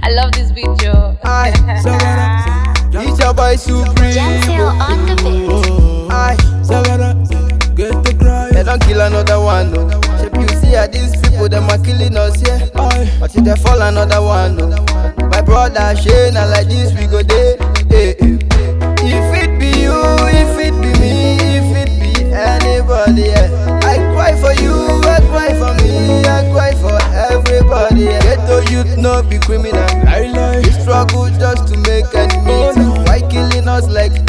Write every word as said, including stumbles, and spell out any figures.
I love this video. Aye, Savannah, it's your boy Supreme. Gentle on the beat. Aye, Savannah, get the cry. They don't kill another one, no. Shape you see how these people, them are killing us, yeah. Aye, but if they fall another one, no. My brother Shane, and like this we go there. Hey, hey. If it be you, if it be me, if it be anybody else, I cry for you, I cry for me, I cry for everybody else. Ghetto youth no be criminal. We struggle just to make ends meet. Why killing us like